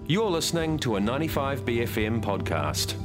You're listening to a 95BFM podcast.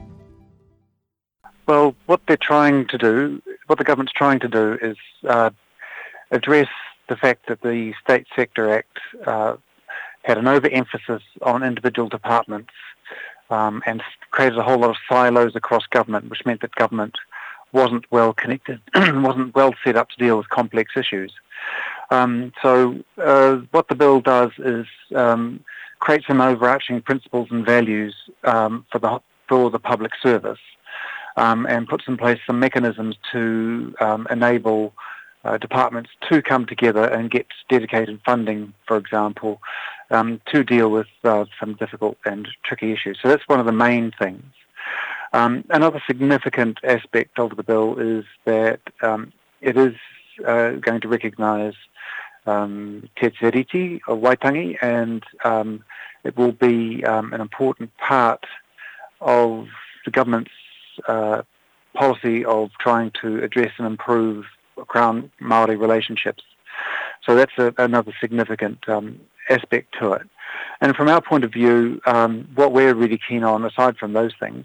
Well, what the government's trying to do is address the fact that the State Sector Act had an overemphasis on individual departments and created a whole lot of silos across government, which meant that government wasn't well connected, wasn't well set up to deal with complex issues. So what the bill does is create some overarching principles and values for the public service, and puts in place some mechanisms to enable departments to come together and get dedicated funding, for example, to deal with some difficult and tricky issues. So that's one of the main things. Another significant aspect of the bill is that it is going to recognise Te Tiriti of Waitangi, and it will be an important part of the government's policy of trying to address and improve Crown Māori relationships. So that's another significant aspect to it. And from our point of view, what we're really keen on, aside from those things,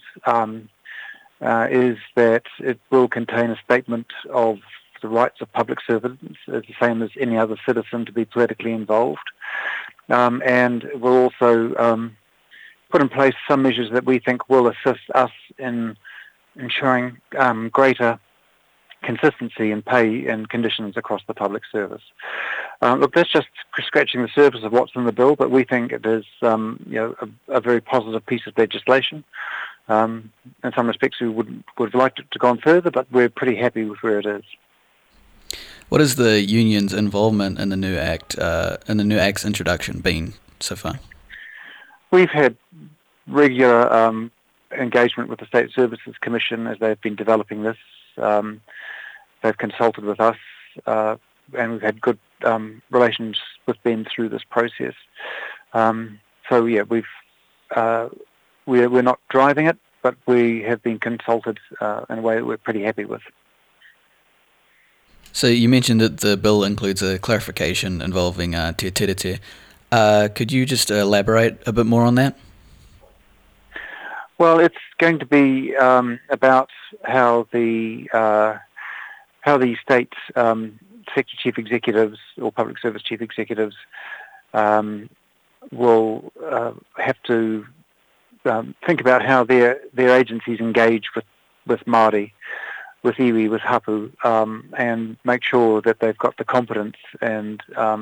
is that it will contain a statement of the rights of public servants, as the same as any other citizen, to be politically involved. And it will also put in place some measures that we think will assist us in ensuring greater consistency in pay and conditions across the public service. Look, that's just scratching the surface of what's in the bill, but we think it is a very positive piece of legislation. In some respects, we would like it to go on further, but we're pretty happy with where it is. What has the union's involvement in the new Act, in the new Act's introduction, been so far? We've had regular engagement with the State Services Commission as they've been developing this. They've consulted with us, and we've had good relations with them through this process. So yeah, we're not driving it, but we have been consulted in a way that we're pretty happy with. So you mentioned that the bill includes a clarification involving Te Tiriti. Could you just elaborate a bit more on that? Well, it's going to be about how the state sector chief executives or public service chief executives will have to think about how their agencies engage with Māori, with iwi, with hapu, and make sure that they've got the competence and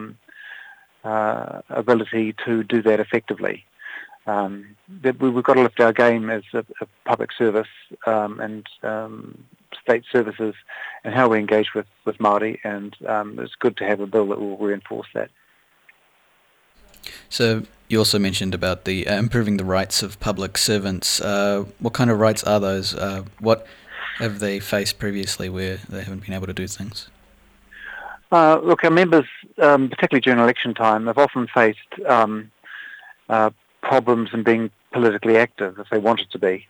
ability to do that effectively. That we've got to lift our game as a public service and state services and how we engage with Māori, and it's good to have a bill that will reinforce that. So you also mentioned about the improving the rights of public servants. What kind of rights are those? What have they faced previously where they haven't been able to do things? Look, our members, particularly during election time, have often faced problems in being politically active if they wanted to be.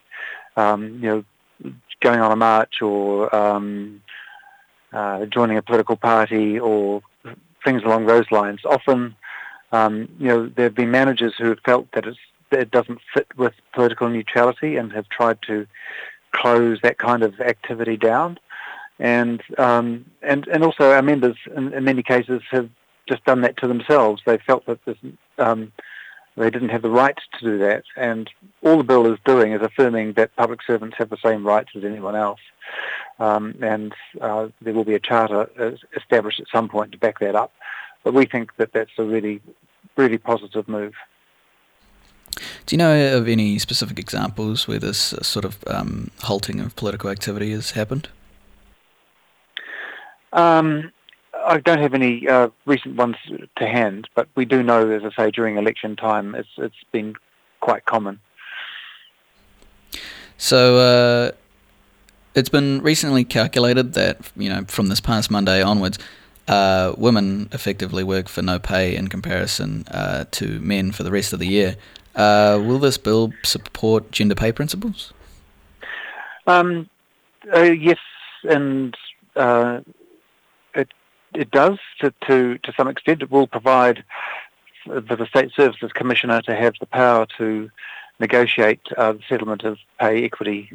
Going on a march or joining a political party or things along those lines. Often, there have been managers who have felt that it doesn't fit with political neutrality and have tried to close that kind of activity down. And also our members, in many cases, have just done that to themselves. They felt that they didn't have the right to do that, and all the bill is doing is affirming that public servants have the same rights as anyone else. And there will be a charter established at some point to back that up. But we think that that's a really, really positive move. Do you know of any specific examples where this sort of halting of political activity has happened? I don't have any recent ones to hand, but we do know, as I say, during election time, it's been quite common. So it's been recently calculated that, from this past Monday onwards, women effectively work for no pay in comparison to men for the rest of the year. Will this bill support gender pay principles? Yes, and it does to some extent. It will provide for the State Services Commissioner to have the power to negotiate the settlement of pay equity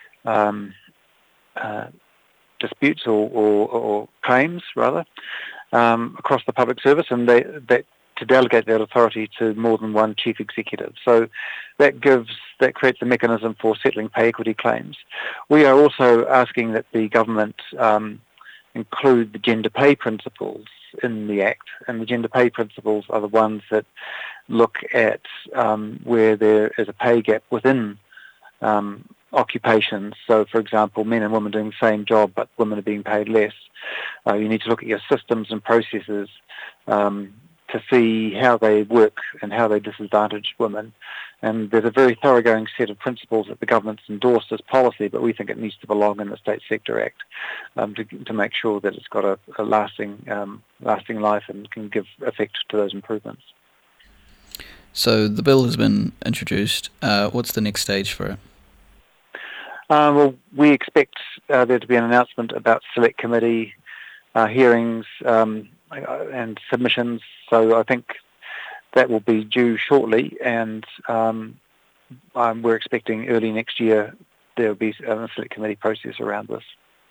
disputes or claims, rather, across the public service, and to delegate that authority to more than one chief executive. So that creates a mechanism for settling pay equity claims. We are also asking that the government include the gender pay principles in the Act, and the gender pay principles are the ones that look at where there is a pay gap within occupations. So, for example, men and women doing the same job, but women are being paid less. You need to look at your systems and processes to see how they work and how they disadvantage women. And there's a very thoroughgoing set of principles that the government's endorsed as policy, but we think it needs to belong in the State Sector Act to make sure that it's got a lasting life and can give effect to those improvements. So the bill has been introduced. What's the next stage for it? Well, we expect there to be an announcement about select committee hearings and submissions. So I think that will be due shortly, and we're expecting early next year there will be a select committee process around this.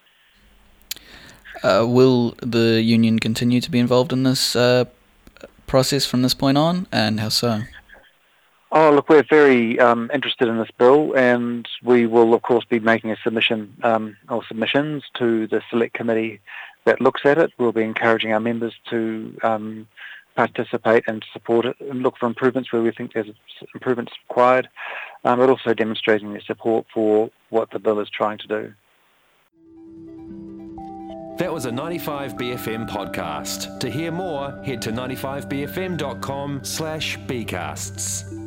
Will the union continue to be involved in this process from this point on, and how so? Oh, look, we're very interested in this bill, and we will, of course, be making a submission or submissions to the select committee that looks at it. We'll be encouraging our members to participate and support it and look for improvements where we think there's improvements required, but also demonstrating their support for what the bill is trying to do. That was a 95BFM podcast. To hear more, head to 95bfm.com/bcasts.